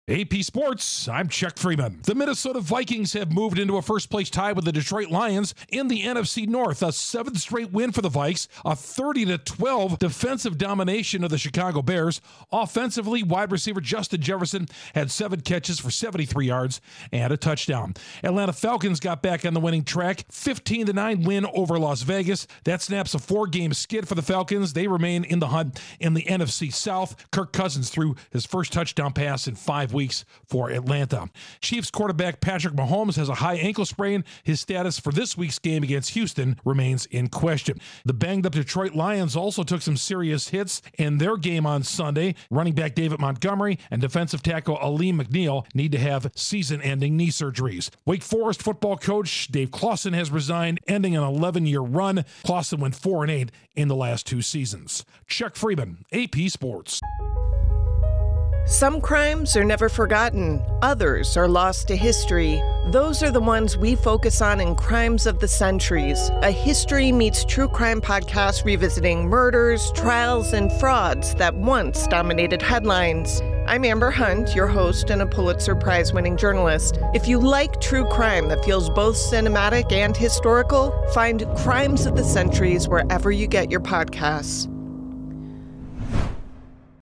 AP Sports, I'm Chuck Freeman. The Minnesota Vikings have moved into a first-place tie with the Detroit Lions in the NFC North. A seventh straight win for the Vikes, a 30-12 defensive domination of the Chicago Bears. Offensively, wide receiver Justin Jefferson had 7 catches for 73 yards and a touchdown. Atlanta Falcons got back on the winning track, 15-9 win over Las Vegas. That snaps a 4-game skid for the Falcons. They remain in the hunt in the NFC South. Kirk Cousins threw his first touchdown pass in 5 weeks for Atlanta. Chiefs quarterback Patrick Mahomes has a high ankle sprain. His status for this week's game against Houston remains in question. The banged-up Detroit Lions also took some serious hits in their game on Sunday. Running back David Montgomery and defensive tackle Aleem McNeil need to have season-ending knee surgeries. Wake Forest football coach Dave Clawson has resigned, ending an 11-year run. Clawson went 4-8 in the last 2 seasons. Chuck Freeman, AP Sports. Some crimes are never forgotten. Others are lost to history. Those are the ones we focus on in Crimes of the Centuries, a history meets true crime podcast revisiting murders, trials, and frauds that once dominated headlines. I'm Amber Hunt, your host and a Pulitzer Prize-winning journalist. If you like true crime that feels both cinematic and historical, find Crimes of the Centuries wherever you get your podcasts.